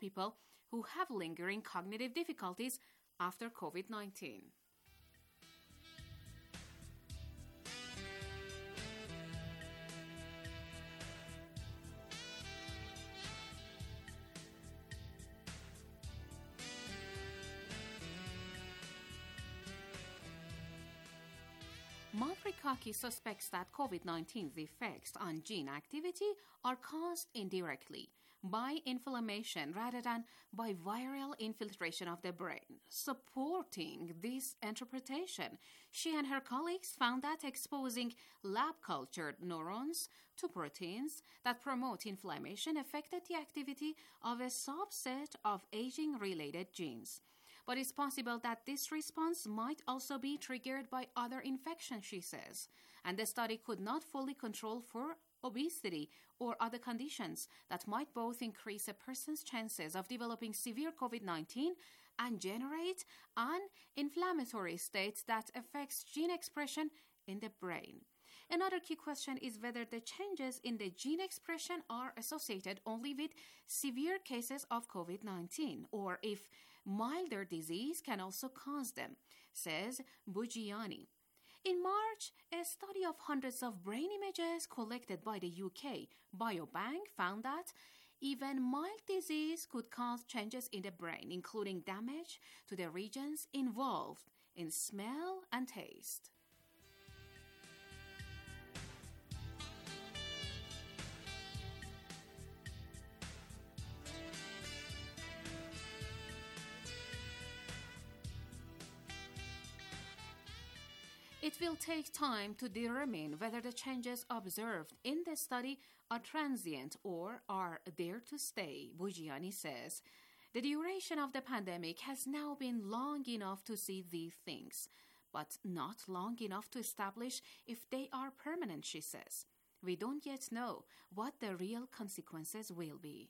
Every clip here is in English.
people who have lingering cognitive difficulties after COVID-19. Mafrikaki suspects that COVID-19's effects on gene activity are caused indirectly by inflammation rather than by viral infiltration of the brain. Supporting this interpretation, she and her colleagues found that exposing lab-cultured neurons to proteins that promote inflammation affected the activity of a subset of aging-related genes. But it's possible that this response might also be triggered by other infections, she says, and the study could not fully control for obesity or other conditions that might both increase a person's chances of developing severe COVID-19 and generate an inflammatory state that affects gene expression in the brain. Another key question is whether the changes in the gene expression are associated only with severe cases of COVID-19 or if milder disease can also cause them, says Bugiani. In March, a study of hundreds of brain images collected by the UK Biobank found that even mild disease could cause changes in the brain, including damage to the regions involved in smell and taste. It will take time to determine whether the changes observed in the study are transient or are there to stay, Bugiani says. The duration of the pandemic has now been long enough to see these things, but not long enough to establish if they are permanent, she says. We don't yet know what the real consequences will be.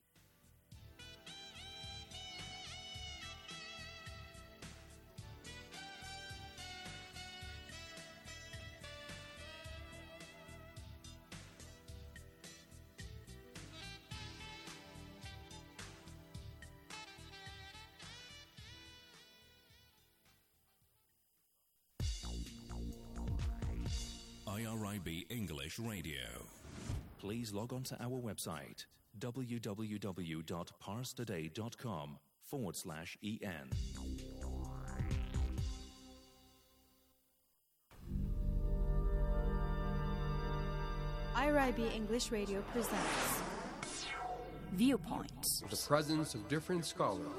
IRIB English Radio. Please log on to our website www.parstoday.com/en. IRIB English Radio presents Viewpoints. The presence of different scholars.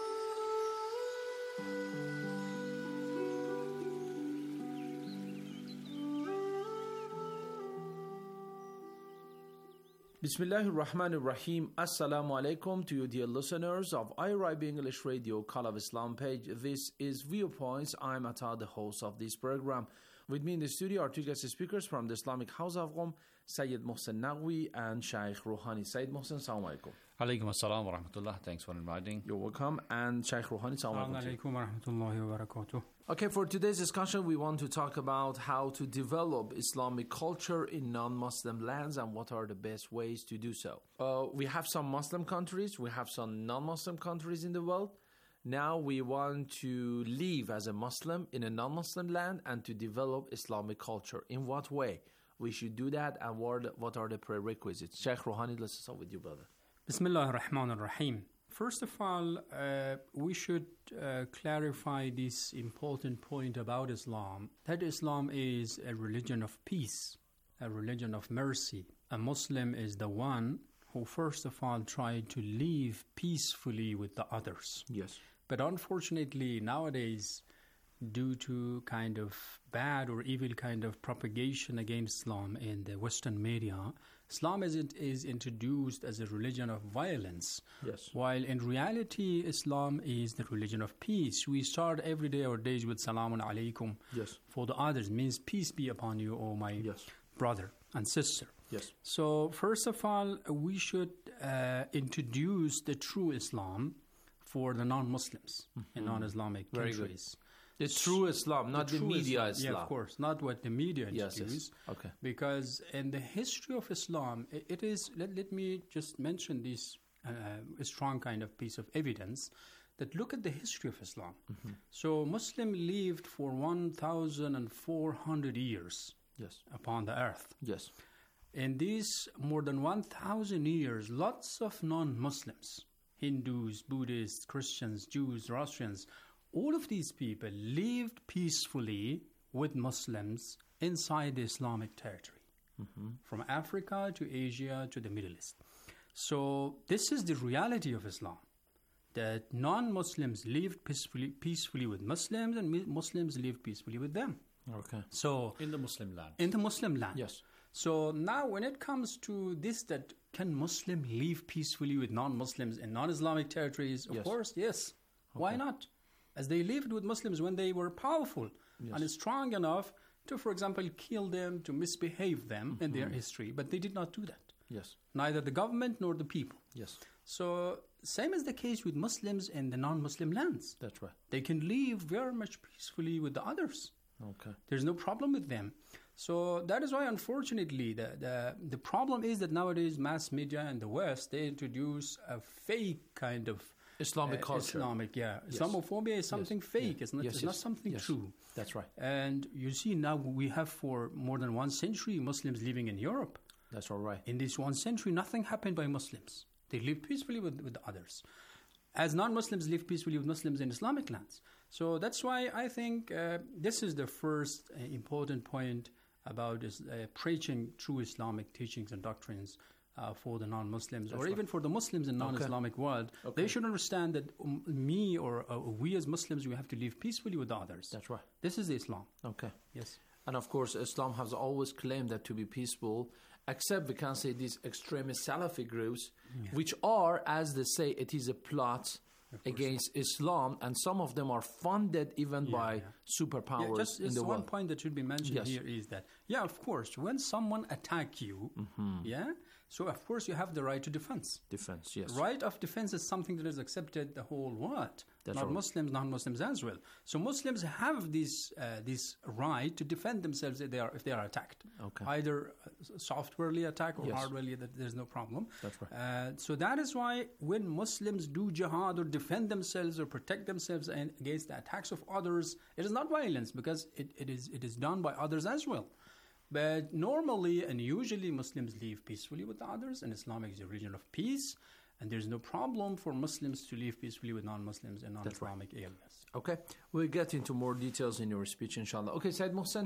Bismillahir Rahmanir Rahim. Assalamu alaikum to you, dear listeners of IRIB English Radio Call of Islam page. This is Viewpoints. I'm Atta, the host of this program. With me in the studio are two guest speakers from the Islamic House of Qom, Sayyid Mohsen Naqvi and Shaykh Rouhani. Sayyid Mohsen, assalamu alaikum. Alaikum assalam wa rahmatullah. Thanks for inviting. You're welcome. And Shaykh Rouhani, assalamu alaikum wa rahmatullahi wa barakatuh. Okay, for today's discussion, we want to talk about how to develop Islamic culture in non-Muslim lands and what are the best ways to do so. We have some Muslim countries, we have some non-Muslim countries in the world. Now we want to live as a Muslim in a non-Muslim land and to develop Islamic culture. In what way we should do that and what are the prerequisites? Shaykh Rouhani, let's start with you, brother. Bismillah ar-Rahman ar-Rahim. First of all, we should clarify this important point about Islam, that Islam is a religion of peace, a religion of mercy. A Muslim is the one who first of all tried to live peacefully with the others. Yes. But unfortunately, nowadays, due to kind of bad or evil kind of propagation against Islam in the Western media, Islam is introduced as a religion of violence. Yes. While in reality, Islam is the religion of peace. We start every day our days with Salamun Alaikum. Yes. For the others, means peace be upon you, O my brother and sister. Yes. So first of all, we should introduce the true Islam for the non-Muslims in non-Islamic countries. The true Islam, not the media Islam. Yeah, of course, not what the media introduce. Yes. Okay. Because in the history of Islam, it is, let me just mention this a strong kind of piece of evidence that look at the history of Islam. So Muslim lived for 1,400 years Yes. upon the earth. Yes. In these more than 1,000 years, lots of non-Muslims, Hindus, Buddhists, Christians, Jews, Russians, all of these people lived peacefully with Muslims inside the Islamic territory, from Africa to Asia to the Middle East. So this is the reality of Islam, that non-Muslims lived peacefully with Muslims, and Muslims lived peacefully with them. Okay. So In the Muslim land. in the Muslim land. Yes. So now when it comes to this, that can Muslim live peacefully with non-Muslims in non-Islamic territories? Of Yes. course, yes. Why not? As they lived with Muslims when they were powerful and strong enough to, for example, kill them, to misbehave them in their history. But they did not do that. Yes. Neither the government nor the people. Yes. So same is the case with Muslims in the non-Muslim lands. That's right. They can live very much peacefully with the others. Okay. There's no problem with them. So that is why, unfortunately, the problem is that nowadays mass media in the West, they introduce a fake kind of Islamic culture. Islamophobia is something fake. Yeah. It's not, it's not something true. That's right. And you see now we have for more than 1 century Muslims living in Europe. That's all right. In this 1 century, nothing happened by Muslims. They lived peacefully with others, as non-Muslims live peacefully with Muslims in Islamic lands. So that's why I think this is the first important point about preaching true Islamic teachings and doctrines for the non-Muslims, or even for the Muslims in non-Islamic world. They should understand that me or we as Muslims, we have to live peacefully with others. That's right. This is Islam. Okay. Yes. And of course, Islam has always claimed that to be peaceful, except we can say these extremist Salafi groups, which are, as they say, it is a plot against Islam, and some of them are funded even by superpowers just in the one world. point that should be mentioned here is that, of course, when someone attack you, so of course you have the right to defense. Defense, yes. Right of defense is something that is accepted the whole world. That's Not right. Muslims, non-Muslims as well. So Muslims have this right to defend themselves if they are attacked. Okay. Either softwarely attack or Yes. hardwarely, there's no problem. That's right. So that is why when Muslims do jihad or defend themselves or protect themselves against the attacks of others, it is not violence, because it is done by others as well. But normally and usually Muslims live peacefully with others, and Islam is a religion of peace, and there's no problem for Muslims to live peacefully with non-Muslims in non-Islamic areas. Okay, we'll get into more details in your speech, inshallah. Okay, Said Mohsen,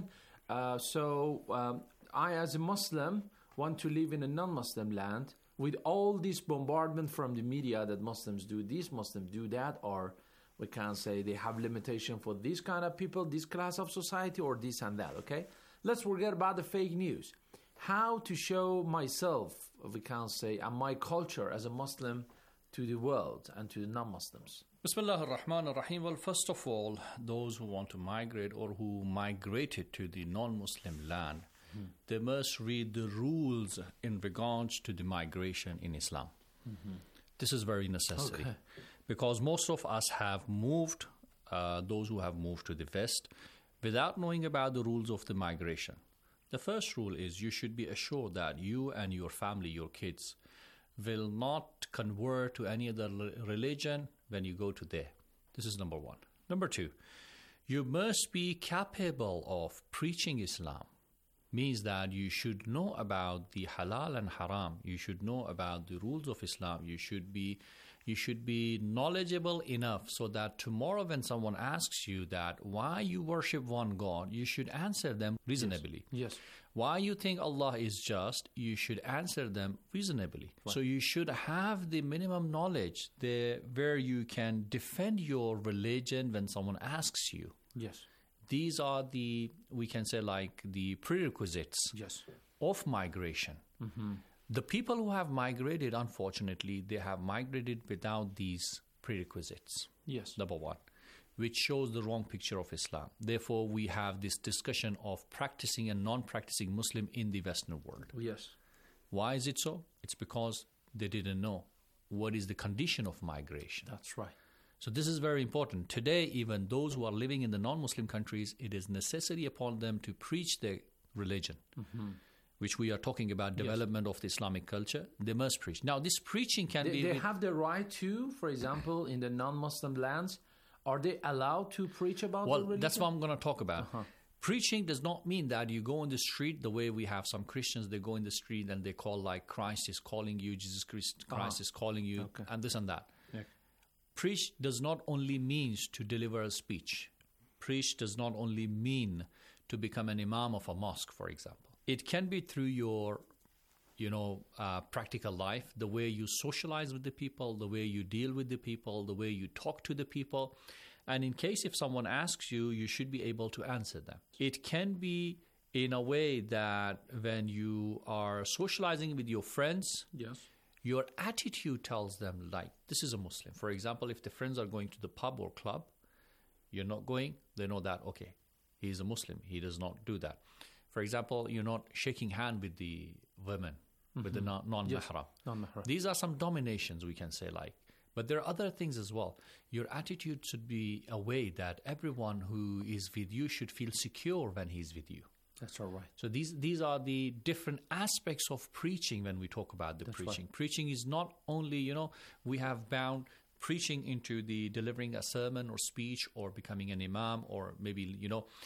I as a Muslim want to live in a non-Muslim land with all this bombardment from the media that Muslims do this, Muslims do that, or we can say they have limitation for this kind of people, this class of society, or this and that, okay? Let's forget about the fake news. How to show myself, we can say, and my culture as a Muslim to the world and to the non-Muslims. Bismillah ar-Rahman ar-Rahim. Well, first of all, those who want to migrate or who migrated to the non-Muslim land, they must read the rules in regards to the migration in Islam. This is very necessary. Okay. Because most of us have moved, those who have moved to the West, without knowing about the rules of the migration. The first rule is you should be assured that you and your family, your kids, will not convert to any other religion when you go to there. This is number one. Number two, you must be capable of preaching Islam. Means that you should know about the halal and haram. You should know about the rules of Islam. You should be knowledgeable enough so that tomorrow when someone asks you that why you worship one God, you should answer them reasonably. Yes. Why you think Allah is just, you should answer them reasonably. Right. So you should have the minimum knowledge there where you can defend your religion when someone asks you. Yes. These are the, we can say, like the prerequisites of migration. The people who have migrated, unfortunately, they have migrated without these prerequisites. Yes. Number one, which shows the wrong picture of Islam. Therefore, we have this discussion of practicing and non-practicing Muslim in the Western world. Yes. Why is it so? It's because they didn't know what is the condition of migration. That's right. So this is very important. Today, even those who are living in the non-Muslim countries, it is necessary upon them to preach their religion. which we are talking about development of the Islamic culture, they must preach. Now, this preaching can be... They have the right to, for example, in the non-Muslim lands, are they allowed to preach about the religion? That's what I'm going to talk about. Preaching does not mean that you go in the street the way we have some Christians, they go in the street and they call like Christ is calling you, Jesus Christ is calling you, and this and that. Yeah. Preach does not only means to deliver a speech. Preach does not only mean to become an imam of a mosque, for example. It can be through your, practical life, the way you socialize with the people, the way you deal with the people, the way you talk to the people. And in case if someone asks you, you should be able to answer them. It can be in a way that when you are socializing with your friends, your attitude tells them, like, this is a Muslim. For example, if the friends are going to the pub or club, you're not going, they know that, okay, he's a Muslim. He does not do that. For example, you're not shaking hand with the women, with the non-mahram. Yes, non-mahram. These are some dominations, we can say, like. But there are other things as well. Your attitude should be a way that everyone who is with you should feel secure when he's with you. That's all right. So these are the different aspects of preaching when we talk about the preaching. Right. Preaching is not only, we have bound preaching into the delivering a sermon or speech or becoming an imam, or maybe,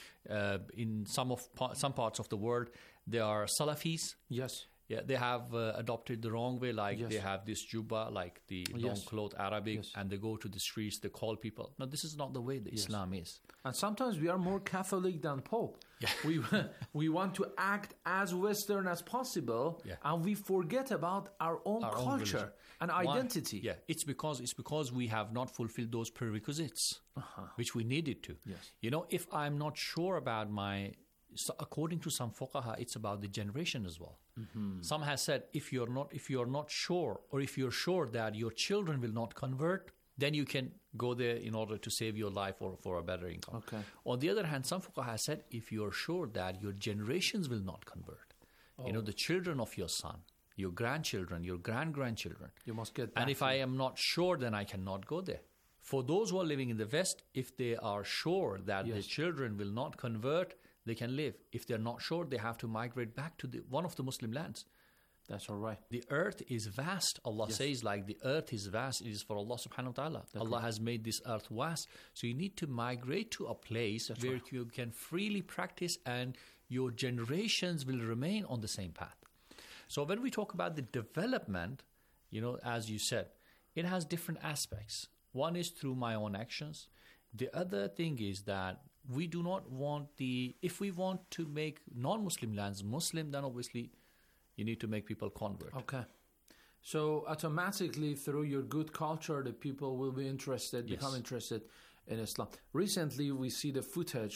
in some parts of the world, there are Salafis. Yes. Yeah, they have adopted the wrong way, like they have this jubba, like the long-clothed Arabic, and they go to the streets, they call people. No, this is not the way that Islam is. And sometimes we are more Catholic than Pope. Yeah. We want to act as Western as possible, and we forget about our own culture and identity. Yeah, it's because we have not fulfilled those prerequisites, which we needed to. Yes. If I'm not sure about so according to some fuqaha, it's about the generation as well. Some has said if you're not sure, or if you're sure that your children will not convert, then you can go there in order to save your life or for a better income. Okay. On the other hand, some fuqaha has said if you're sure that your generations will not convert, the children of your son, your grandchildren, your grandchildren, you must get back. And if I am not sure, then I cannot go there. For those who are living in the West, if they are sure that their children will not convert, they can live. If they're not sure, they have to migrate back to one of the Muslim lands. That's all right. The earth is vast. Allah says, like, the earth is vast. It is for Allah subhanahu wa ta'ala. Allah has made this earth vast. So you need to migrate to a place where you can freely practice, and your generations will remain on the same path. So when we talk about the development, as you said, it has different aspects. One is through my own actions. The other thing is that we do not want if we want to make non-Muslim lands Muslim, then obviously you need to make people convert. Okay. So automatically through your good culture, the people will be interested, become interested in Islam. Recently, we see the footage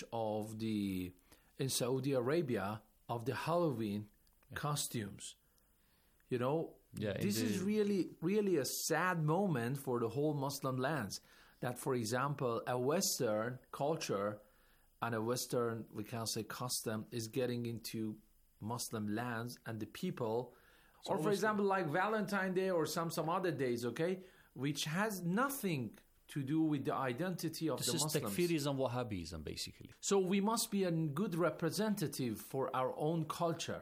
in Saudi Arabia of the Halloween costumes. This is really, really a sad moment for the whole Muslim lands. That, for example, a Western culture and a Western, we can say, custom is getting into Muslim lands, and the people, or for example, like Valentine's Day or some other days, which has nothing to do with the identity of the Muslims. This is Takfirism, Wahhabism, basically. So we must be a good representative for our own culture.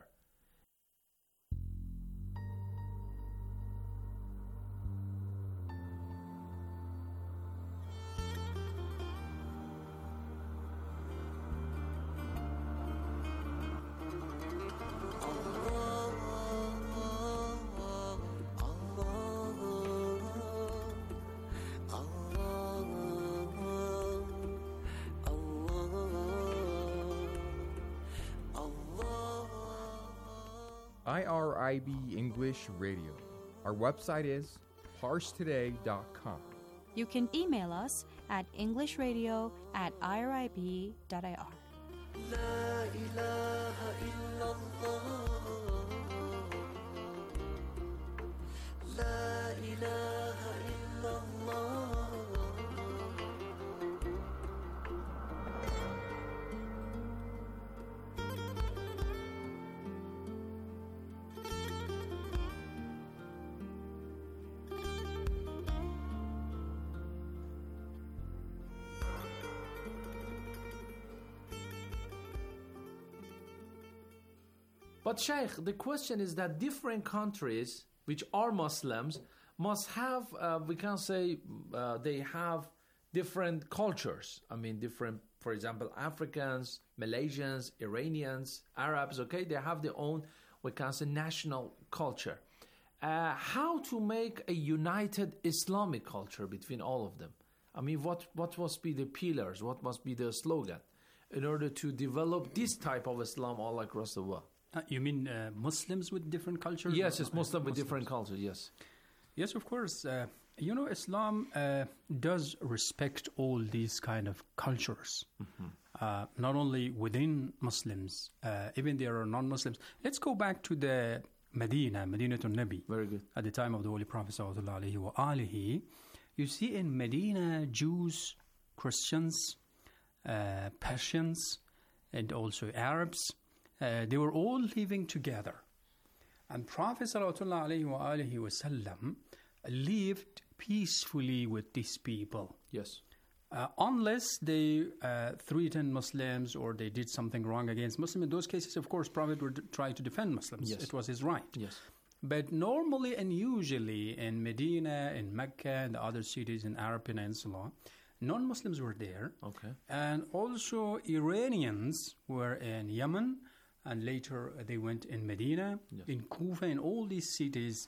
IRIB English Radio. Our website is parstoday.com. You can email us at englishradio@irib.ir. La ilaha illallah. La ilaha illallah. But Sheikh, the question is that different countries which are Muslims must have, we can say, they have different cultures. I mean, different, for example, Africans, Malaysians, Iranians, Arabs, okay? They have their own, we can say, national culture. How to make a united Islamic culture between all of them? I mean, what must be the pillars? What must be the slogan in order to develop this type of Islam all across the world? You mean Muslims with different cultures? Yes, it's Muslim with different cultures, yes. Yes, of course. Islam does respect all these kind of cultures, not only within Muslims, even there are non-Muslims. Let's go back to the Madinatul Nabi. Very good. At the time of the Holy Prophet sallallahu alaihi wasallam. You see in Medina, Jews, Christians, Persians, and also Arabs, they were all living together. And Prophet sallallahu alaihi wasallam lived peacefully with these people. Yes. Unless they threatened Muslims or they did something wrong against Muslims. In those cases, of course, Prophet would try to defend Muslims. Yes. It was his right. Yes. But normally and usually in Medina, in Mecca, and the other cities in Arab Peninsula, non-Muslims were there. Okay. And also Iranians were in Yemen, and later they went in Medina, Yes. in Kufa, in all these cities.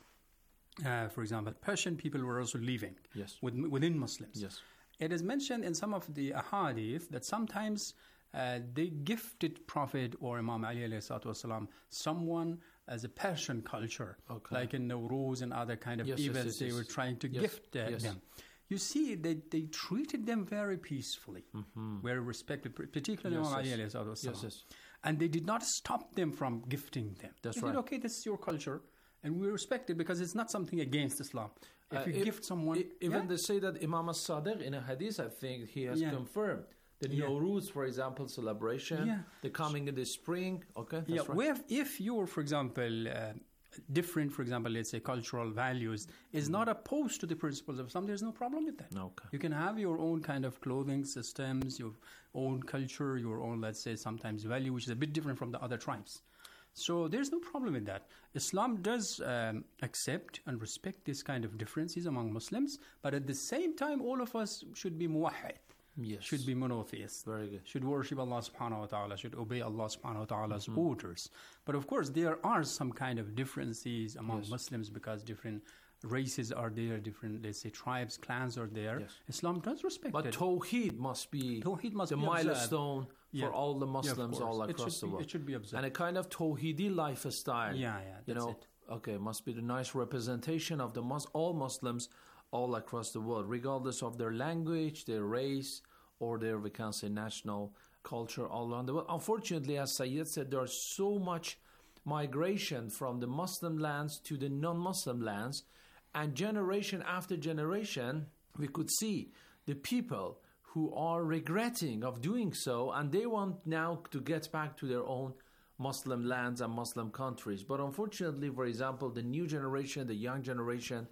For example, Persian people were also living Yes. within Muslims. Yes. It is mentioned in some of the ahadith that sometimes they gifted Prophet or Imam Ali alayhi salatu wasalam someone as a Persian culture, Okay. like in Nowruz and other kind of Yes, yes, events yes, they yes. were trying to Yes, gift yes. them. You see, they treated them very peacefully, very respected, particularly Yes, Imam Ali yes. alayhi salatu wasalam. Yes, yes. And they did not stop them from gifting them. That's They right. said, okay, this is your culture, and we respect it because it's not something against Islam. If you gift someone... Even they say that Imam as-Sadiq in a hadith, I think he has Yeah. confirmed the Yeah. Nowruz, for example, celebration, Yeah. the coming in the spring. Okay, that's Yeah, right. where if you're, for example, different, for example, let's say cultural values, is not opposed to the principles of Islam, there's no problem with that. Okay. You can have your own kind of clothing systems, your own culture, your own, let's say, sometimes value, which is a bit different from the other tribes. So there's no problem with that. Islam does accept and respect this kind of differences among Muslims, but at the same time, all of us should be muwahhid. Yes. Should be monotheists. Very good. Should worship Allah subhanahu wa ta'ala, should obey Allah subhanahu wa ta'ala's orders. But of course, there are some kind of differences among Yes. Muslims because different races are there, different, let's say, tribes, clans are there. Yes. Islam does respect But it. Tawheed must be Tawheed must the be observed. milestone Yeah. for all the Yeah, of Muslims course. all It across should the be- world. it should be observed. And a kind of Tawheedi lifestyle. Yeah, You that's know, it. okay, must be the nice representation of the all Muslims all across the world, regardless of their language, their race, or their, we can say, national culture all around the world. Unfortunately, as Sayyid said, there's so much migration from the Muslim lands to the non-Muslim lands, and generation after generation, we could see the people who are regretting of doing so, and they want now to get back to their own Muslim lands and Muslim countries. But unfortunately, for example, the new generation, the young generation,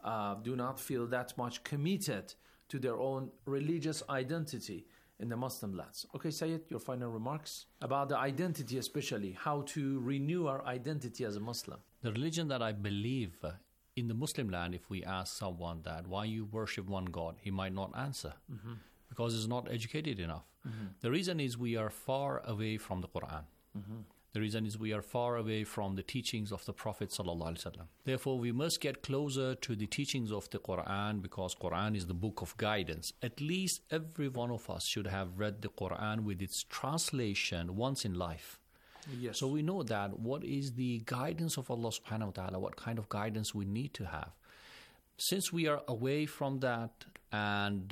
do not feel that much committed to their own religious identity in the Muslim lands. Okay, Sayyid, your final remarks about the identity, especially how to renew our identity as a Muslim. The religion that I believe in the Muslim land, if we ask someone that why you worship one God, he might not answer because he's not educated enough. The reason is we are far away from the Quran. The reason is we are far away from the teachings of the Prophet ﷺ. Therefore, we must get closer to the teachings of the Quran because Quran is the book of guidance. At least every one of us should have read the Quran with its translation once in life. Yes. So we know that what is the guidance of Allah subhanahu wa ta'ala, what kind of guidance we need to have. Since we are away from that and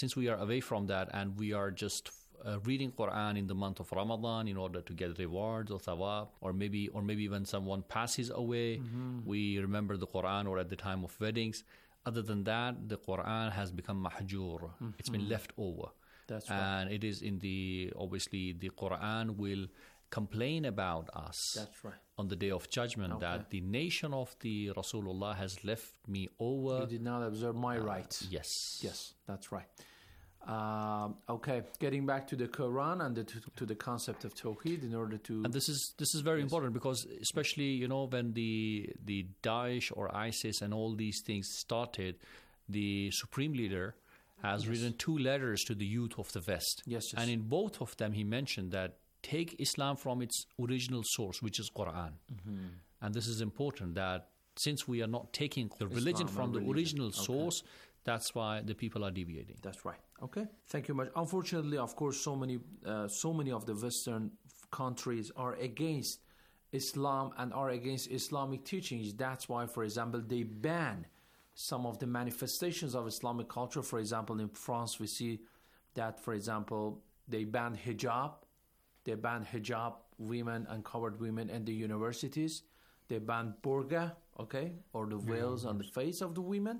we are just reading Quran in the month of Ramadan in order to get rewards or thawab, or maybe when someone passes away, we remember the Quran, or at the time of weddings. Other than that, the Quran has become mahjur. It's been left over. That's right. And it is obviously the Quran will complain about us. That's right. On the day of judgment, that the nation of the Rasulullah has left me over. You did not observe my rights. Yes. Yes, that's right. Okay, getting back to the Quran and to the concept of Tawheed in order to... And this is very important because especially, when the Daesh or ISIS and all these things started, the Supreme Leader has written 2 letters to the youth of the West. Yes. And in both of them, he mentioned that take Islam from its original source, which is Quran. And this is important that since we are not taking the religion from the original source, that's why the people are deviating. That's right. Okay. Thank you much. Unfortunately, of course, so many of the Western countries are against Islam and are against Islamic teachings. That's why, for example, they ban some of the manifestations of Islamic culture. For example, in France, we see that, for example, they ban hijab. They ban hijab women and covered women in the universities. They ban burqa, or the veils on the face of the women.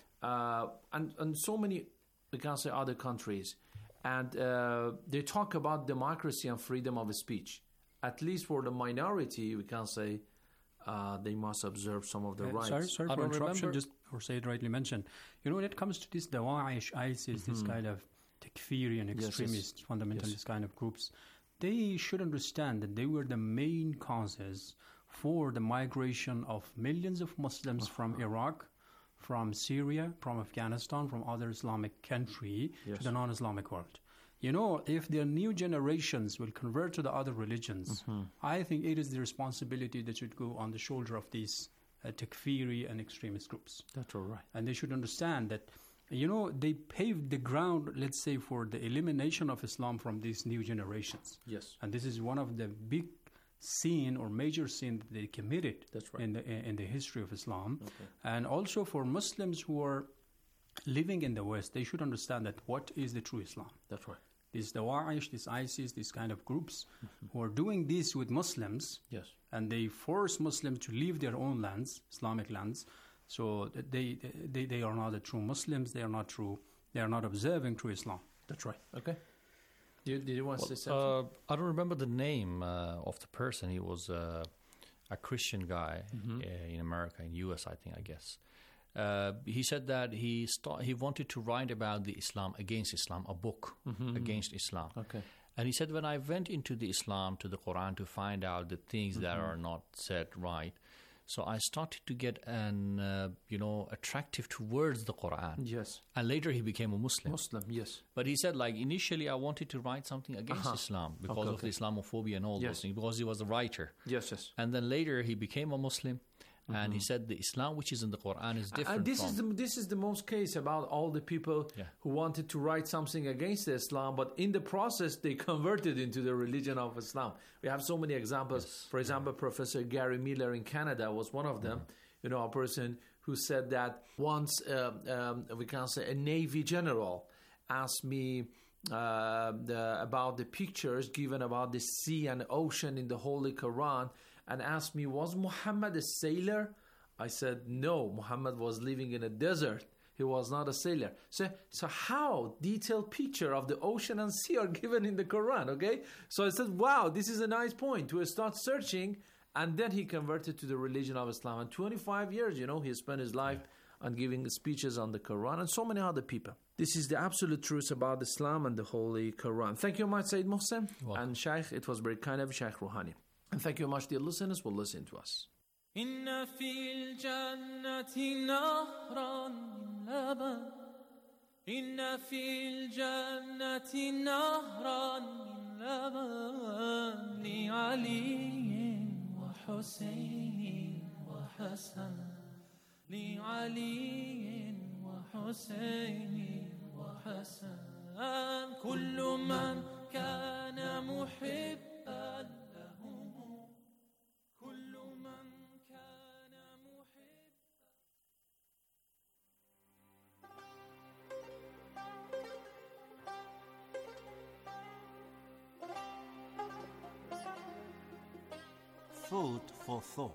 And so many, we can say, other countries. And they talk about democracy and freedom of speech. At least for the minority, we can say they must observe some of the rights. Sorry for interruption, just for Said rightly mentioned. When it comes to this Daesh, ISIS, this kind of Takfiri and extremist, fundamentalist kind of groups, they should understand that they were the main causes for the migration of millions of Muslims from Iraq, from Syria, from Afghanistan, from other Islamic country to the non-Islamic world. If their new generations will convert to the other religions, I think it is the responsibility that should go on the shoulder of these Takfiri and extremist groups. That's all right. And they should understand that, they paved the ground, let's say, for the elimination of Islam from these new generations. Yes. And this is one of the big sin or major sin that they committed in the history of Islam. And also for Muslims who are living in the West, they should understand that what is the true Islam. That's right. This Daesh, this ISIS, these kind of groups who are doing this with Muslims, and they force Muslims to leave their own lands, Islamic lands. So they are not the true Muslims. They are not true. They are not observing true Islam. That's right. Okay. Did you want to say something? I don't remember the name of the person. He was a Christian guy in America, in US, I guess. He said that he wanted to write about the Islam, against Islam, a book against Islam. Okay. And he said, when I went into the Islam, to the Quran, to find out the things that are not said right, so I started to get attractive towards the Quran. Yes. And later he became a Muslim. Yes. But he said, initially I wanted to write something against Islam because of the Islamophobia and all those things, because he was a writer. Yes. And then later he became a Muslim. And he said the Islam which is in the Quran is different. And this is the most case about all the people who wanted to write something against Islam, but in the process they converted into the religion of Islam. We have so many examples. Yes. For example, Professor Gary Miller in Canada was one of them. A person who said that once we can say a Navy general asked me about the pictures given about the sea and ocean in the Holy Quran, and asked me, was Muhammad a sailor? I said, no, Muhammad was living in a desert. He was not a sailor. So how detailed picture of the ocean and sea are given in the Quran, okay? So I said, wow, this is a nice point to start searching. And then he converted to the religion of Islam. And 25 years, he spent his life on giving speeches on the Quran, and so many other people. This is the absolute truth about Islam and the Holy Quran. Thank you much, Sayyid Mohsen. And Shaykh, it was very kind of Shaykh Rouhani. And thank you much, dear listeners, for listening to us. إن في الجنة نهرا من لبن إن في الجنة نهرا من لبن لعلي وحسين وحسن لعلي وحسين وحسن كل من كان محبا Food for thought.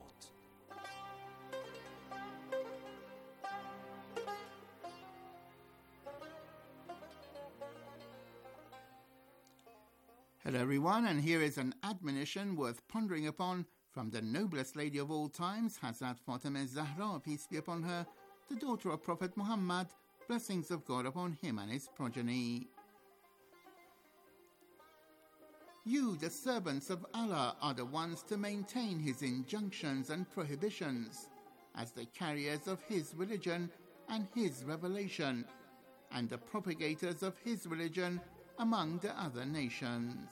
Hello everyone, and here is an admonition worth pondering upon from the noblest lady of all times, Hazrat Fatima Zahra, peace be upon her, the daughter of Prophet Muhammad, Blessings of God upon him and his progeny. You, the servants of Allah, are the ones to maintain his injunctions and prohibitions as the carriers of his religion and his revelation, and the propagators of his religion among the other nations.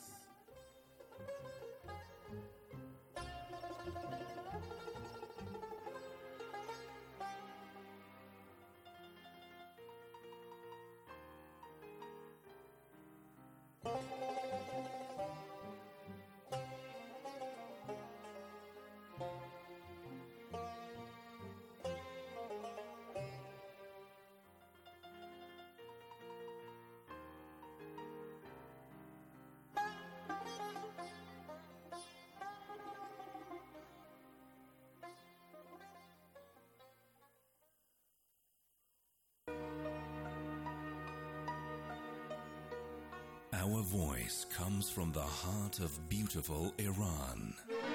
Our voice comes from the heart of beautiful Iran.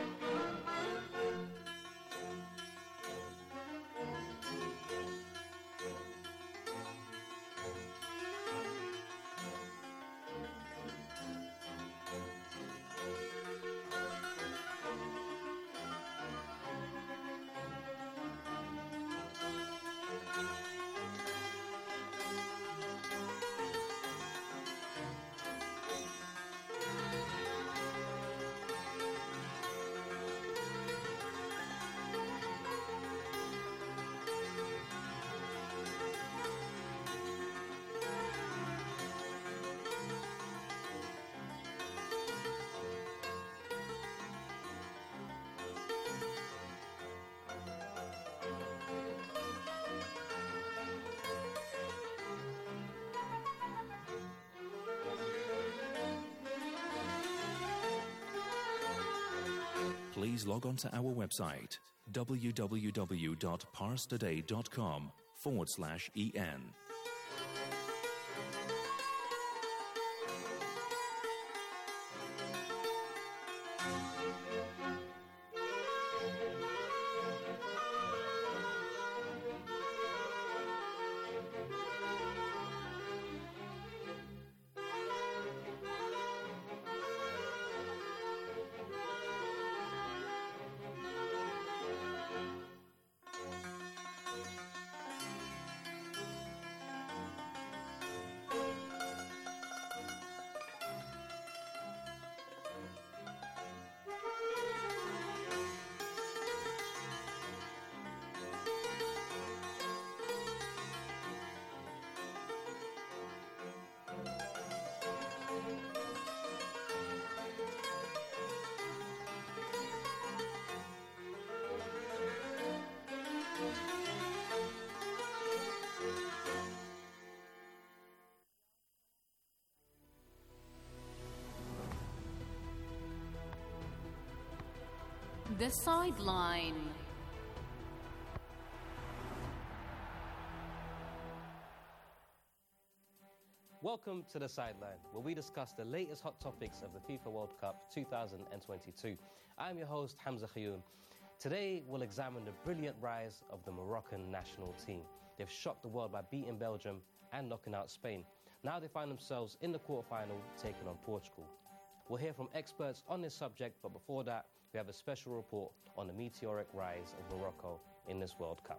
Please log on to our website www.parstoday.com/en. The Sideline. Welcome to The Sideline, where we discuss the latest hot topics of the FIFA World Cup 2022. I'm your host, Hamza Khayoum. Today, we'll examine the brilliant rise of the Moroccan national team. They've shocked the world by beating Belgium and knocking out Spain. Now they find themselves in the quarterfinal, taking on Portugal. We'll hear from experts on this subject, but before that, we have a special report on the meteoric rise of Morocco in this World Cup.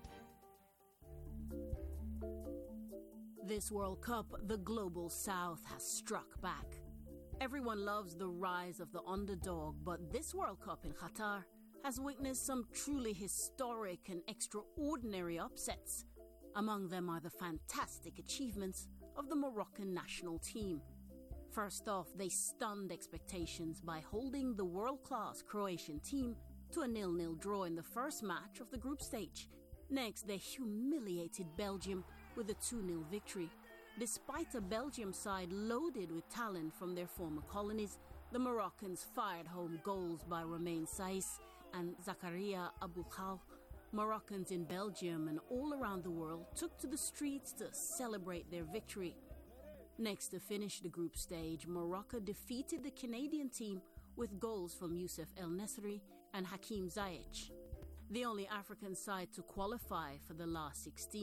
This World Cup, the global south has struck back. Everyone loves the rise of the underdog, but this World Cup in Qatar has witnessed some truly historic and extraordinary upsets. Among them are the fantastic achievements of the Moroccan national team. First off, they stunned expectations by holding the world-class Croatian team to a 0-0 draw in the first match of the group stage. Next, they humiliated Belgium with a 2-0 victory. Despite a Belgium side loaded with talent from their former colonies, the Moroccans fired home goals by Romain Saiss and Zakaria Aboulkhal. Moroccans in Belgium and all around the world took to the streets to celebrate their victory. Next, to finish the group stage, Morocco defeated the Canadian team with goals from Youssef El Nesri and Hakim Ziyech. The only African side to qualify for the last 16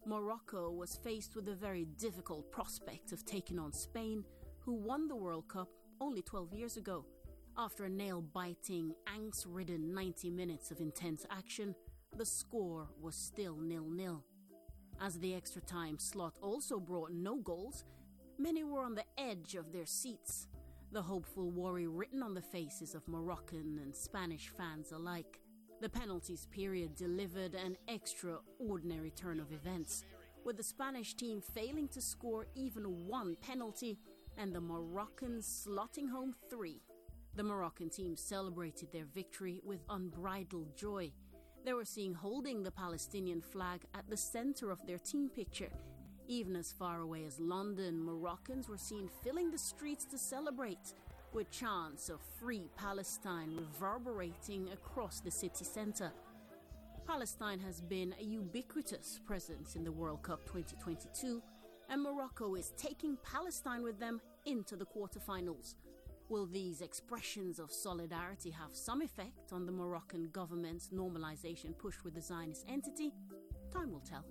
Morocco was faced with the very difficult prospect of taking on Spain, who won the World Cup only 12 years ago. After a nail-biting, angst-ridden 90 minutes of intense action, the score was still 0-0. As the extra time slot also brought no goals, many were on the edge of their seats, the hopeful worry written on the faces of Moroccan and Spanish fans alike. The penalties period delivered an extraordinary turn of events, with the Spanish team failing to score even one penalty and the Moroccans slotting home 3. The Moroccan team celebrated their victory with unbridled joy. They were seen holding the Palestinian flag at the center of their team picture. Even as far away as London, Moroccans were seen filling the streets to celebrate, with chants of Free Palestine reverberating across the city centre. Palestine has been a ubiquitous presence in the World Cup 2022, and Morocco is taking Palestine with them into the quarterfinals. Will these expressions of solidarity have some effect on the Moroccan government's normalization push with the Zionist entity? Time will tell.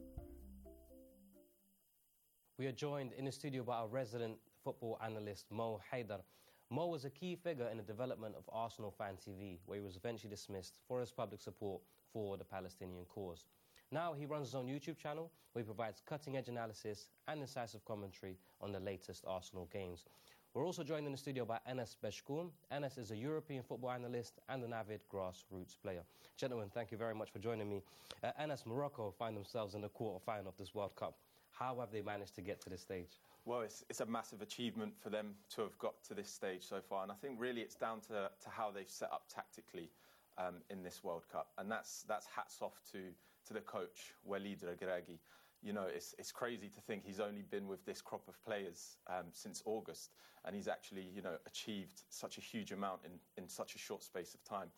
We are joined in the studio by our resident football analyst, Mo Haidar. Mo was a key figure in the development of Arsenal Fan TV, where he was eventually dismissed for his public support for the Palestinian cause. Now he runs his own YouTube channel, where he provides cutting-edge analysis and incisive commentary on the latest Arsenal games. We're also joined in the studio by Enes Beshkoun. Enes is a European football analyst and an avid grassroots player. Gentlemen, thank you very much for joining me. Enes, Morocco find themselves in the quarter-final of this World Cup. How have they managed to get to this stage? Well, it's a massive achievement for them to have got to this stage so far, and I think really it's down to how they've set up tactically in this World Cup, and that's hats off to the coach, Walid Regragui. You know, it's crazy to think he's only been with this crop of players since August, and he's actually, you know, achieved such a huge amount in such a short space of time.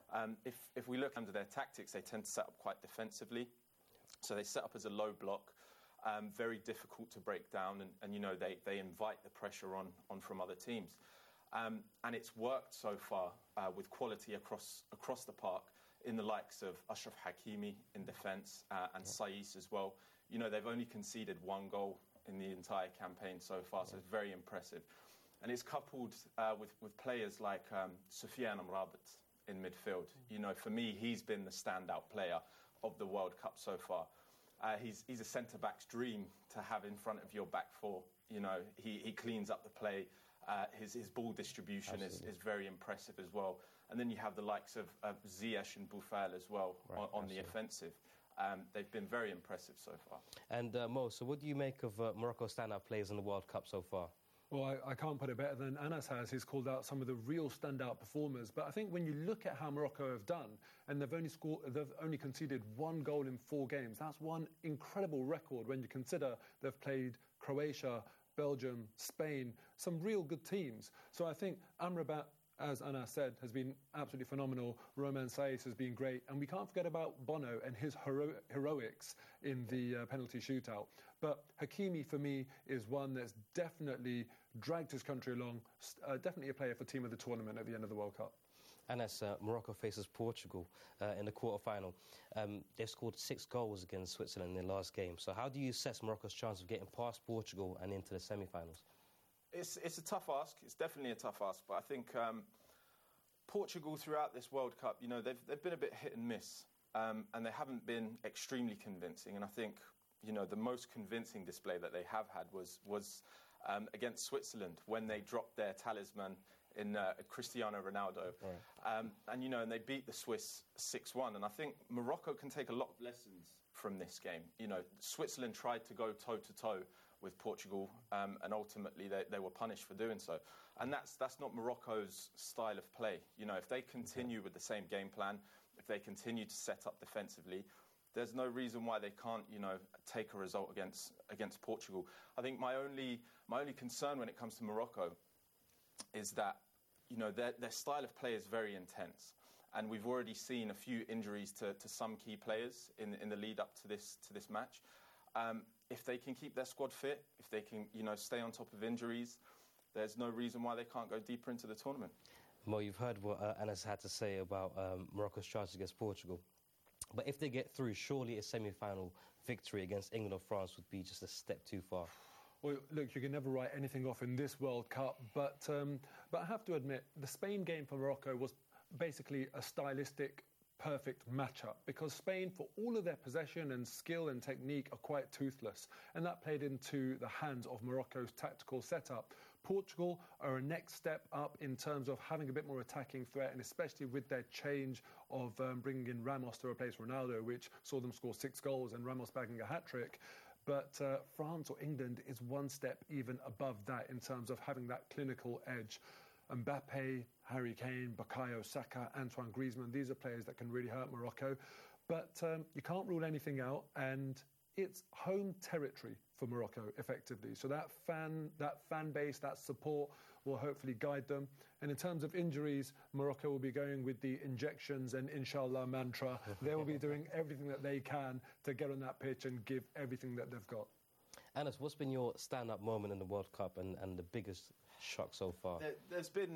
If we look under their tactics, they tend to set up quite defensively. So they set up as a low block, very difficult to break down, and you know, they invite the pressure on from other teams. And it's worked so far with quality across the park in the likes of Achraf Hakimi in defence and Saiss as well. You know, they've only conceded 1 goal in the entire campaign so far, so it's very impressive. And it's coupled with players like Soufiane Amrabat in midfield. You know, for me, he's been the standout player of the World Cup so far. He's a centre-back's dream to have in front of your back four. You know, he cleans up the play. His ball distribution is very impressive as well. And then you have the likes of Ziyech and Boufal as well on the offensive. They've been very impressive so far. And Mo, so what do you make of Morocco's standout players in the World Cup so far? Well, I can't put it better than Anas has. He's called out some of the real standout performers. But I think when you look at how Morocco have done, and they've only conceded 1 goal in 4 games, that's one incredible record when you consider they've played Croatia, Belgium, Spain, some real good teams. So I think Amrabat, as Anas said, has been absolutely phenomenal. Romain Saiss has been great. And we can't forget about Bono and his heroics in the penalty shootout. But Hakimi, for me, is one that's definitely dragged his country along, definitely a player for team of the tournament at the end of the World Cup. And as Morocco faces Portugal in the quarter-final, they've scored 6 goals against Switzerland in their last game. So how do you assess Morocco's chance of getting past Portugal and into the semi-finals? It's a tough ask. It's definitely a tough ask. But I think Portugal throughout this World Cup, you know, they've been a bit hit and miss, and they haven't been extremely convincing. And I think, you know, the most convincing display that they have had was against Switzerland when they dropped their talisman in Cristiano Ronaldo. Right. And, you know, and they beat the Swiss 6-1. And I think Morocco can take a lot of lessons from this game. You know, Switzerland tried to go toe-to-toe with Portugal, and ultimately they were punished for doing so. And that's not Morocco's style of play. You know, if they continue with the same game plan, if they continue to set up defensively, there's no reason why they can't, you know, take a result against Portugal. I think my only concern when it comes to Morocco is that, you know, their style of play is very intense. And we've already seen a few injuries to some key players in the lead up to this match. If they can keep their squad fit, if they can, you know, stay on top of injuries, there's no reason why they can't go deeper into the tournament. Mo, you've heard what Anas had to say about Morocco's chances against Portugal. But if they get through, surely a semi-final victory against England or France would be just a step too far. Well, look, you can never write anything off in this World Cup, but I have to admit, the Spain game for Morocco was basically a stylistic perfect matchup, because Spain, for all of their possession and skill and technique, are quite toothless, and that played into the hands of Morocco's tactical setup. Portugal are a next step up in terms of having a bit more attacking threat, and especially with their change of bringing in Ramos to replace Ronaldo, which saw them score 6 goals and Ramos bagging a hat-trick. But France or England is one step even above that in terms of having that clinical edge. Mbappe, Harry Kane, Bukayo Saka, Antoine Griezmann, these are players that can really hurt Morocco. But you can't rule anything out, and it's home territory for Morocco, effectively. So that fan base, that support will hopefully guide them. And in terms of injuries, Morocco will be going with the injections and inshallah mantra. They will be doing everything that they can to get on that pitch and give everything that they've got. Anas, what's been your stand-up moment in the World Cup and the biggest shock so far? There's been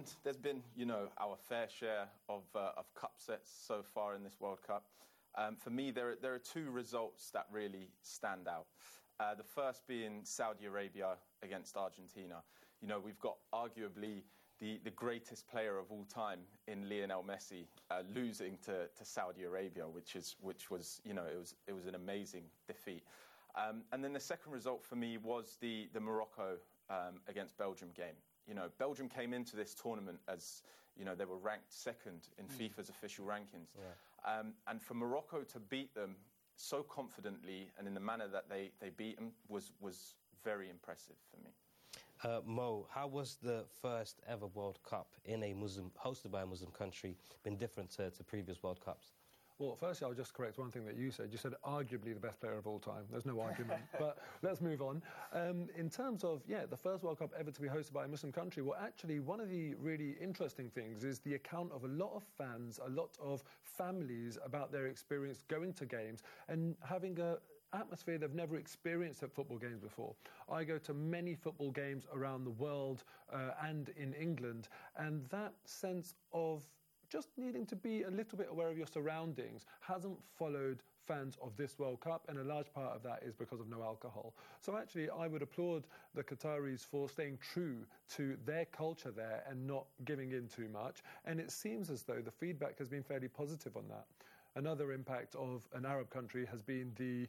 our fair share of cup sets so far in this World Cup. For me, there are 2 results that really stand out. The first being Saudi Arabia against Argentina. We've got arguably the greatest player of all time in Lionel Messi losing to Saudi Arabia, which was it was an amazing defeat. And then the second result for me was the Morocco against Belgium game. Belgium came into this tournament as they were ranked second in FIFA's official rankings. Yeah. And for Morocco to beat them so confidently and in the manner that they beat them was very impressive for me. Mo, how was the first ever World Cup hosted by a Muslim country been different to previous World Cups? Well, firstly, I'll just correct one thing that you said. You said arguably the best player of all time. There's no argument. But let's move on. In terms of, the first World Cup ever to be hosted by a Muslim country, well, actually, one of the really interesting things is the account of a lot of fans, a lot of families about their experience going to games and having a atmosphere they've never experienced at football games before. I go to many football games around the world and in England, and that sense of just needing to be a little bit aware of your surroundings hasn't followed fans of this World Cup, and a large part of that is because of no alcohol. So actually, I would applaud the Qataris for staying true to their culture there and not giving in too much, and it seems as though the feedback has been fairly positive on that. Another impact of an Arab country has been the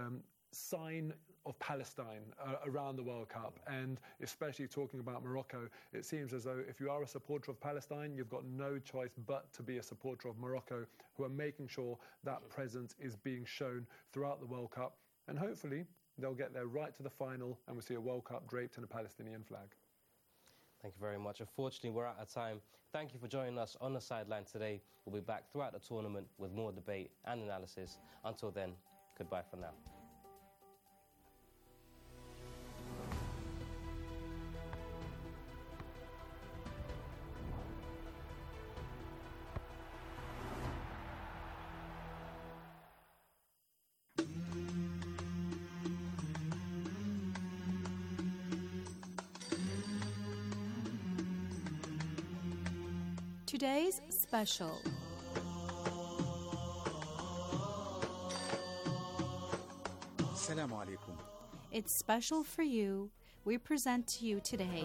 sign of Palestine around the World Cup, and especially talking about Morocco, it seems as though if you are a supporter of Palestine, you've got no choice but to be a supporter of Morocco, who are making sure that presence is being shown throughout the World Cup, and hopefully they'll get there right to the final and we'll see a World Cup draped in a Palestinian flag. Thank you very much. Unfortunately, we're out of time. Thank you for joining us on the sideline today. We'll be back throughout the tournament with more debate and analysis. Until then, goodbye for now. Today's special. Assalamu alaikum. It's special for you. We present to you today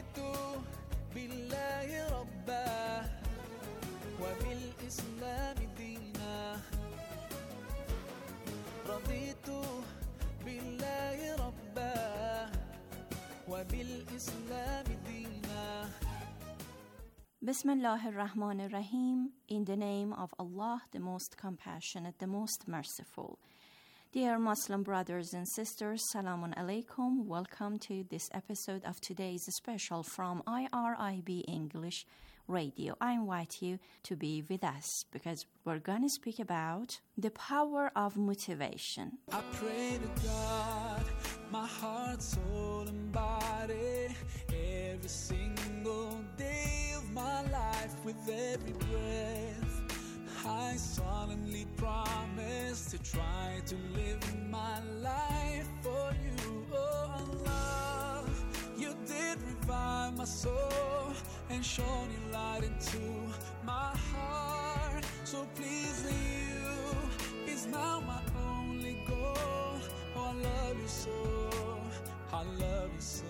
Bismillah ar-Rahman ar-Rahim, in the name of Allah, the most compassionate, the most merciful. Dear Muslim brothers and sisters, Salamun Alaikum. Welcome to this episode of today's special from IRIB English Radio. I invite you to be with us because we're going to speak about the power of motivation. I pray to God, my heart, soul, and body, every single day of my life, with every breath. I solemnly promise to try to live my life for you, oh Allah. You did revive my soul and shone your light into my heart. So please you now my only goal. Oh, I love you so, I love you so.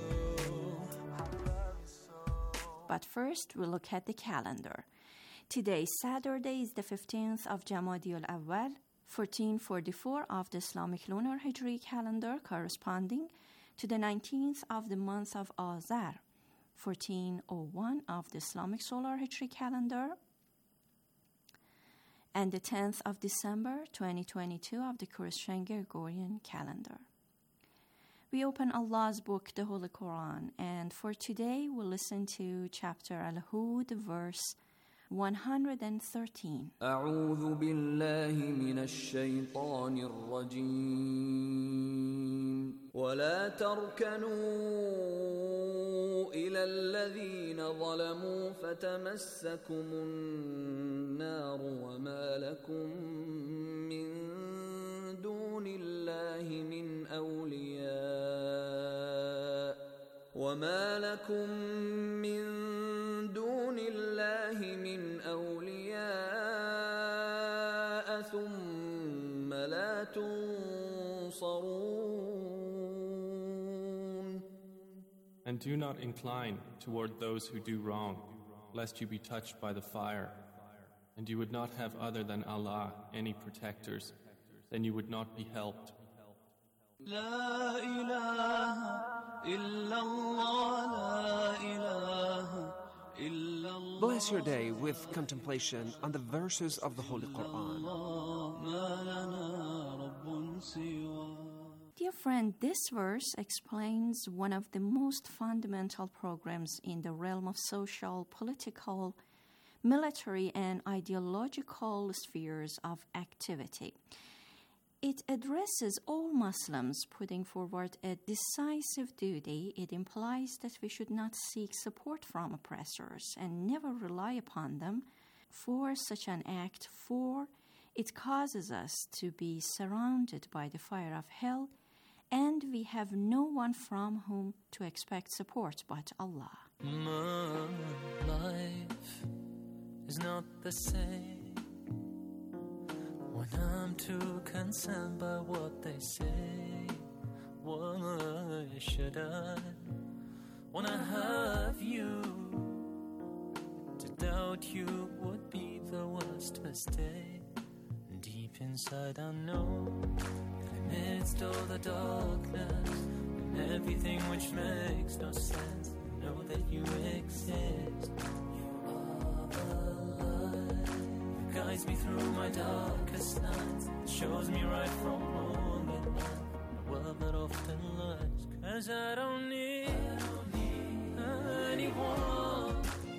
But first, we'll look at the calendar. Today, Saturday, is the 15th of Jamadi al-Awwal, 1444 of the Islamic lunar Hijri calendar, corresponding to the 19th of the month of Azar, 1401 of the Islamic solar Hijri calendar, and the 10th of December, 2022 of the Christian Gregorian calendar. We open Allah's book, the Holy Quran, and for today we'll listen to chapter Al-Hud, verse 113. أعوذ بالله من الشيطان الرجيم ولا تركنوا إلى الذين ظلموا فتمسكم النار وما لكم من دون الله من أولياء وما لكم من دون الله من أولياء ثم لا تنصرون. And do not incline toward those who do wrong, lest you be touched by the fire. And you would not have other than Allah any protectors, then you would not be helped. لا إله إلا الله لا إله إلا الله. Bless your day with contemplation on the verses of the Holy Quran. Dear friend, this verse explains one of the most fundamental programs in the realm of social, political, military, and ideological spheres of activity. It addresses all Muslims putting forward a decisive duty. It implies that we should not seek support from oppressors and never rely upon them for such an act, for it causes us to be surrounded by the fire of hell, and we have no one from whom to expect support but Allah. My life is not the same when I'm too concerned by what they say. Why should I, when I have you, to doubt you would be the worst mistake. Deep inside I know that amidst all the darkness and everything which makes no sense, I know that you exist. Guides me through my darkest nights, shows me right from wrong at night, the world that often lies. 'Cause I don't need anyone,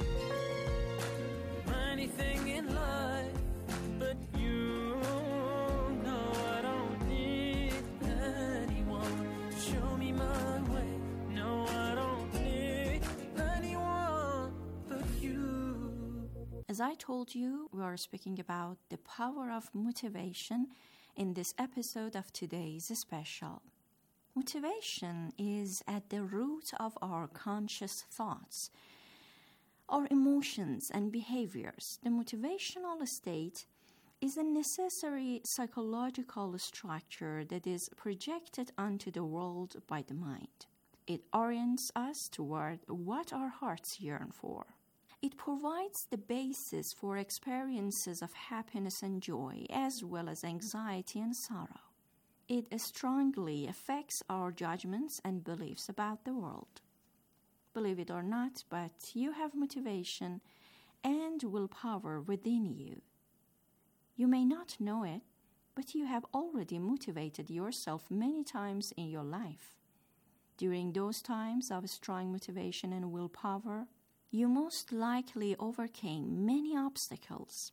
anything in life but you. No, I don't need anyone to show me my way. No, I don't need anyone but you. As I told you, we are speaking about the power of motivation in this episode of today's special. Motivation is at the root of our conscious thoughts, our emotions and behaviors. The motivational state is a necessary psychological structure that is projected onto the world by the mind. It orients us toward what our hearts yearn for. It provides the basis for experiences of happiness and joy, as well as anxiety and sorrow. It strongly affects our judgments and beliefs about the world. Believe it or not, but you have motivation and willpower within you. You may not know it, but you have already motivated yourself many times in your life. During those times of strong motivation and willpower, you most likely overcame many obstacles.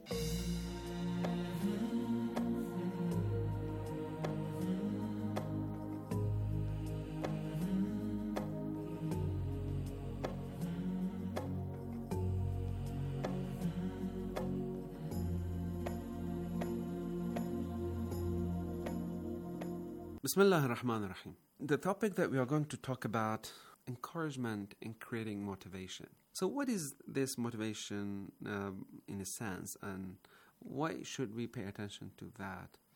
Bismillah ar-Rahman ar-Rahim. The topic that we are going to talk about, encouragement in creating motivation. So what is this motivation in a sense, and why should we pay attention to that?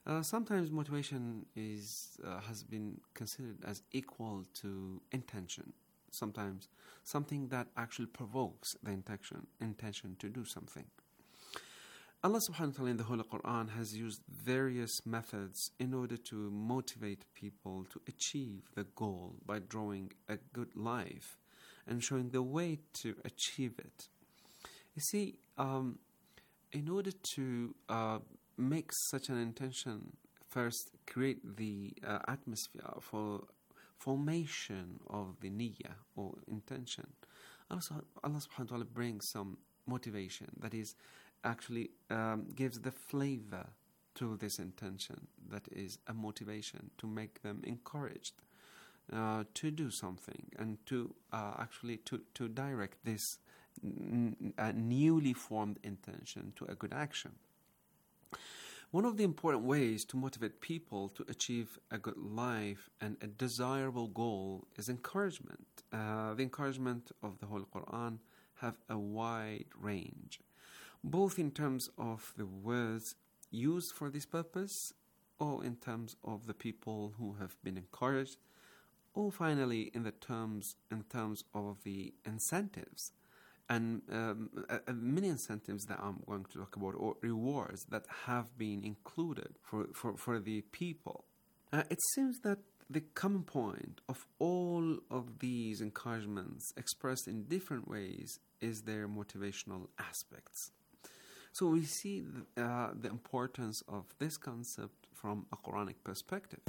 Sometimes motivation has been considered as equal to intention. Sometimes something that actually provokes the intention to do something. Allah subhanahu wa ta'ala in the Holy Quran has used various methods in order to motivate people to achieve the goal by drawing a good life and showing the way to achieve it. You see, in order to make such an intention, first create the atmosphere for formation of the niyyah or intention, Allah subhanahu wa ta'ala brings some motivation that is actually gives the flavor to this intention, that is a motivation to make them encouraged to do something and to actually to direct this newly formed intention to a good action. One of the important ways to motivate people to achieve a good life and a desirable goal is encouragement. The encouragement of the Holy Quran have a wide range, both in terms of the words used for this purpose, or in terms of the people who have been encouraged, or finally in terms of the incentives and many incentives that I'm going to talk about, or rewards that have been included for the people. It seems that the common point of all of these encouragements expressed in different ways is their motivational aspects. So we see the importance of this concept from a Quranic perspective.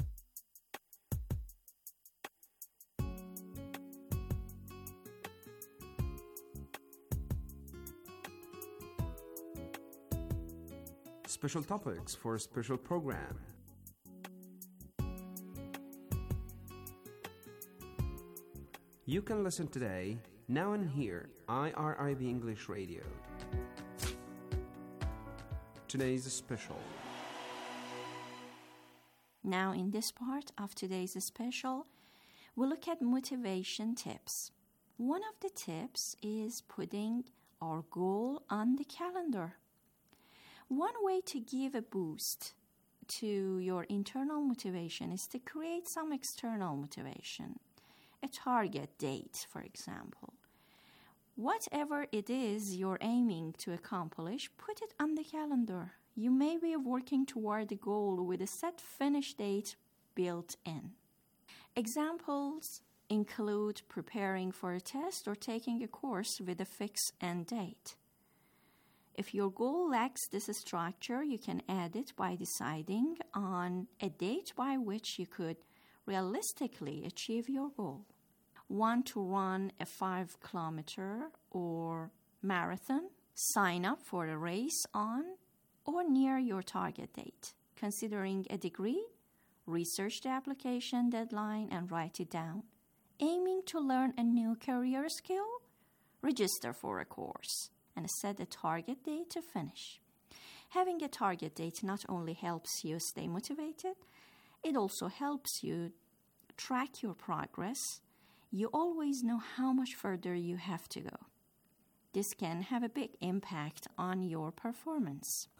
Special topics for a special program. You can listen today, now and here, IRIB English Radio. Today's special. Now in this part of today's special, we'll look at motivation tips. One of the tips is putting our goal on the calendar. One way to give a boost to your internal motivation is to create some external motivation. A target date, for example. Whatever it is you're aiming to accomplish, put it on the calendar. You may be working toward the goal with a set finish date built in. Examples include preparing for a test or taking a course with a fixed end date. If your goal lacks this structure, you can add it by deciding on a date by which you could realistically achieve your goal. Want to run a 5-kilometer or marathon? Sign up for a race on or near your target date. Considering a degree? Research the application deadline and write it down. Aiming to learn a new career skill? Register for a course and set a target date to finish. Having a target date not only helps you stay motivated, it also helps you track your progress. You always know how much further you have to go. This can have a big impact on your performance.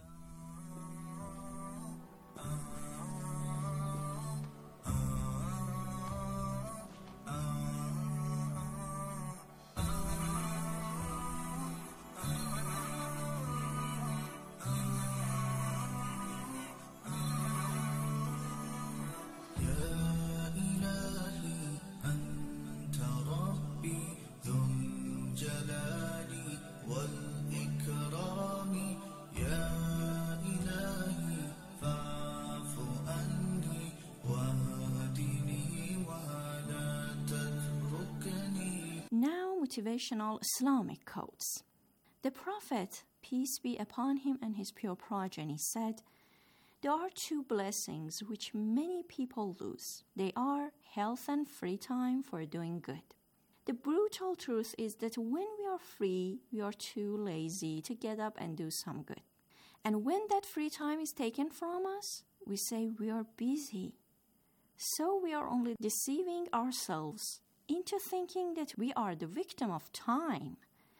Motivational Islamic quotes. The Prophet, peace be upon him and his pure progeny, said, "There are 2 blessings which many people lose. They are health and free time for doing good." The brutal truth is that when we are free, we are too lazy to get up and do some good. And when that free time is taken from us, we say we are busy. So we are only deceiving ourselves into thinking that we are the victim of time,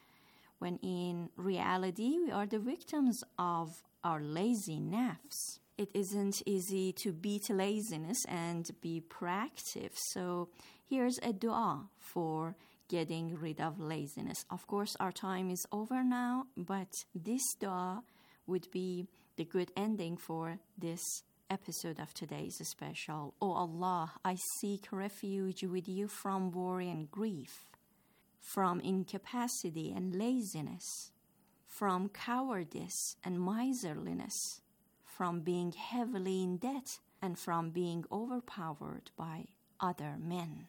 when in reality we are the victims of our lazy nafs. it isn't easy to beat laziness and be proactive. So here's a dua for getting rid of laziness. Of course, our time is over now, but this dua would be the good ending for this episode of today's special. Oh Allah, I seek refuge with you from worry and grief, from incapacity and laziness, from cowardice and miserliness, from being heavily in debt, and from being overpowered by other men.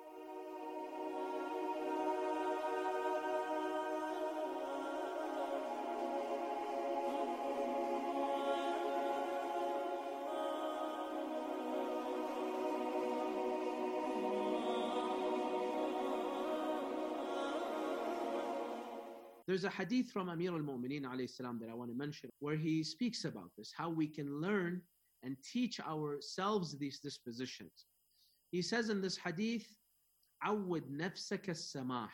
There's a hadith from Amir al-Mu'mineen alayhi salam that I want to mention where he speaks about this, how we can learn and teach ourselves these dispositions. He says in this hadith, عود نفسك السماح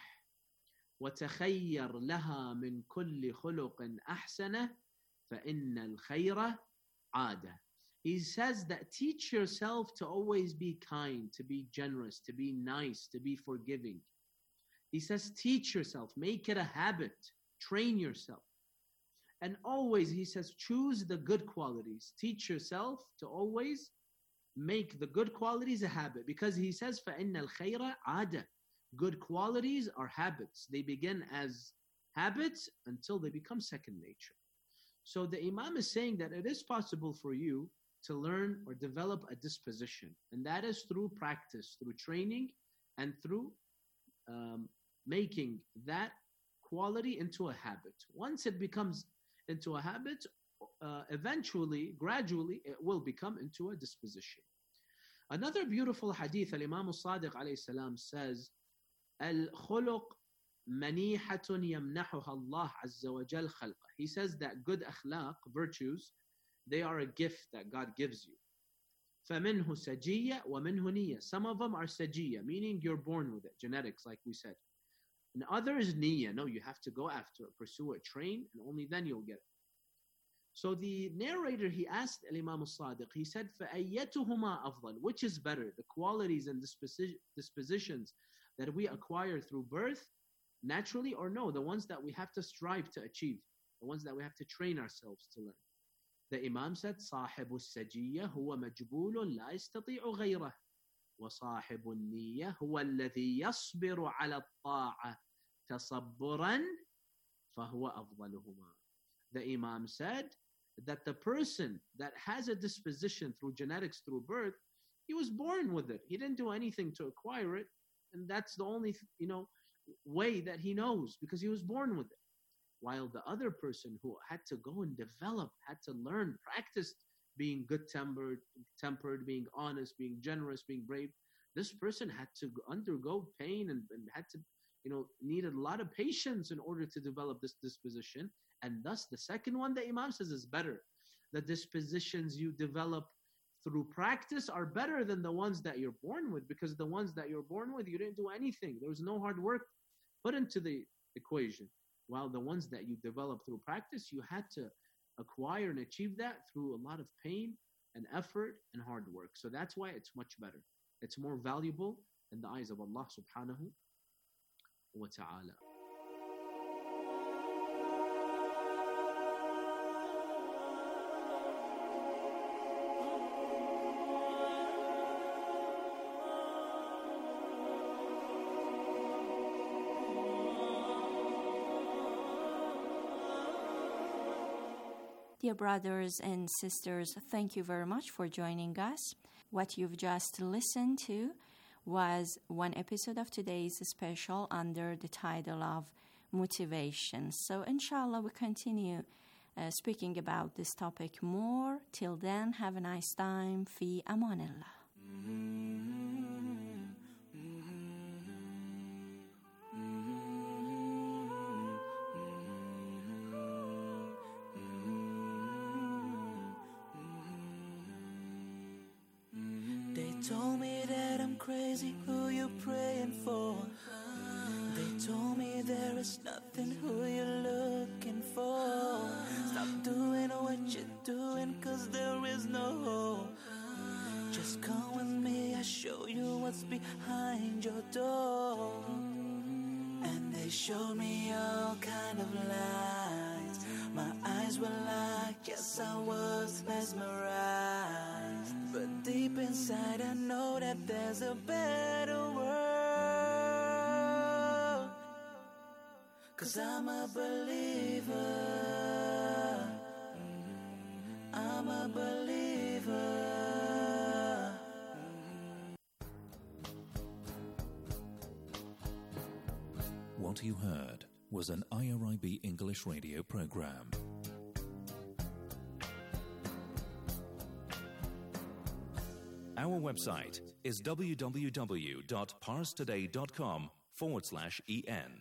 وتخير لها من كل خلق أحسنه فإن الخير عادة. He says that teach yourself to always be kind, to be generous, to be nice, to be forgiving. He says, teach yourself, make it a habit, train yourself. And always, he says, choose the good qualities. Teach yourself to always make the good qualities a habit. Because he says, فَإِنَّ الْخَيْرَ عَادَةٌ. Good qualities are habits. They begin as habits until they become second nature. So the Imam is saying that it is possible for you to learn or develop a disposition. And that is through practice, through training, and through making that quality into a habit. Once it becomes into a habit, eventually, gradually, it will become into a disposition. Another beautiful hadith, Al-Imam al-Sadiq alayhi salam says, Al-khuluq manihatun yamnahuha Allah azza wa jal khalqah. He says that good akhlaq, virtues, they are a gift that God gives you. فَمِنْهُ سَجِيَّةٌ وَمِنْهُ نِيَّةٌ. Some of them are sajiyya, meaning you're born with it, genetics, like we said. And others, niyyah. No, you have to go after it, pursue it, train, and only then you'll get it. So the narrator, he asked Imam al-Sadiq, he said, فَأَيَّتُهُمَا أَفْضَلُ. Which is better, the qualities and dispositions that we acquire through birth, naturally, or no, the ones that we have to strive to achieve, the ones that we have to train ourselves to learn? The Imam said, صاحب السجية هو مجبول لا يستطيع غيره وصاحب النية هو الذي يصبر على الطاعة تصبرا فهو أفضلهما. The Imam said that the person that has a disposition through genetics, through birth, he was born with it. He didn't do anything to acquire it, and that's the only way that he knows, because he was born with it. While the other person who had to go and develop, had to learn, practice being good-tempered, being honest, being generous, being brave, this person had to undergo pain and had to, needed a lot of patience in order to develop this disposition. And thus, the second one, the Imam says, is better. The dispositions you develop through practice are better than the ones that you're born with, because the ones that you're born with, you didn't do anything. There was no hard work put into the equation. While the ones that you develop through practice, you had to acquire and achieve that through a lot of pain and effort and hard work. So that's why it's much better. It's more valuable in the eyes of Allah subhanahu wa ta'ala. Dear brothers and sisters, thank you very much for joining us. What you've just listened to was one episode of today's special under the title of Motivation. So inshallah, we continue speaking about this topic more. Till then, have a nice time. Fi amanillah. Told me that I'm crazy, who you praying for? They told me there is nothing, who you're looking for. Stop doing what you're doing, 'cause there is no showed me all kind of lies. My eyes were locked, yes, I was mesmerized. But deep inside I know that there's a better world. 'Cause I'm a believer, I'm a believer. What you heard was an IRIB English radio program. Our website is www.parstoday.com/en.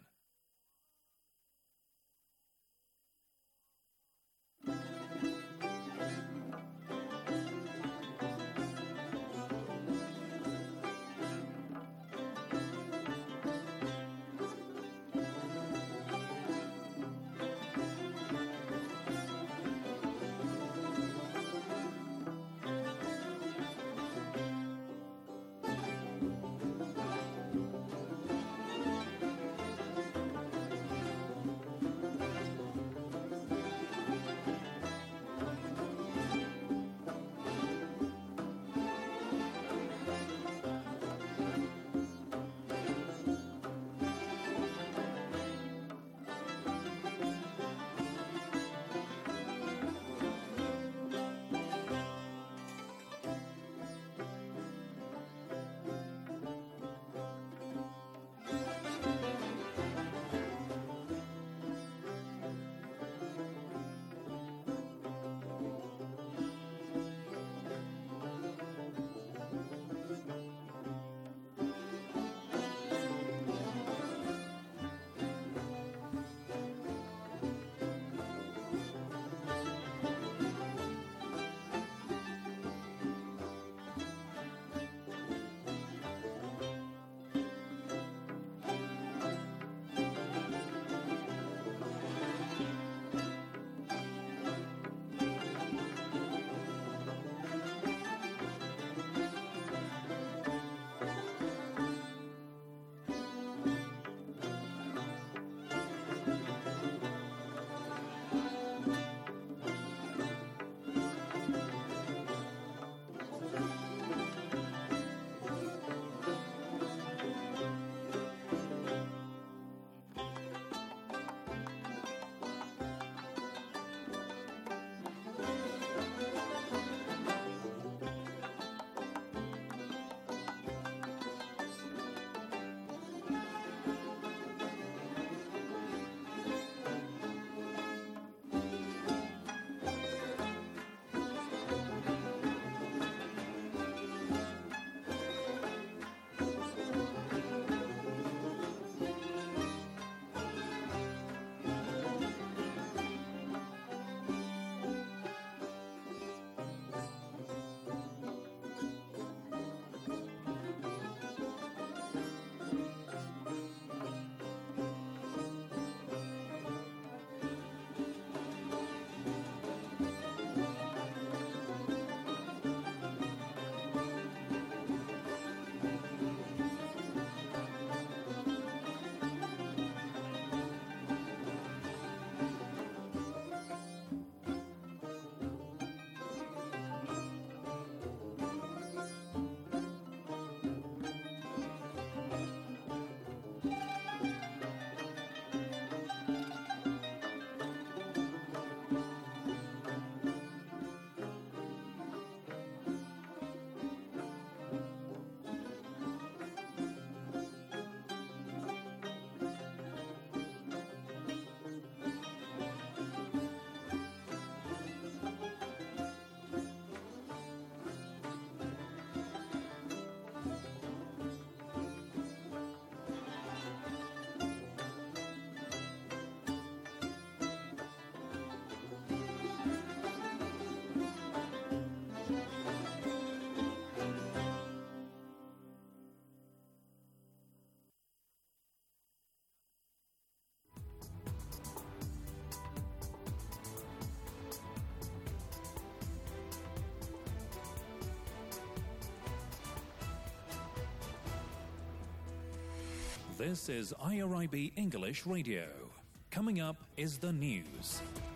This is IRIB English Radio. Coming up is the news.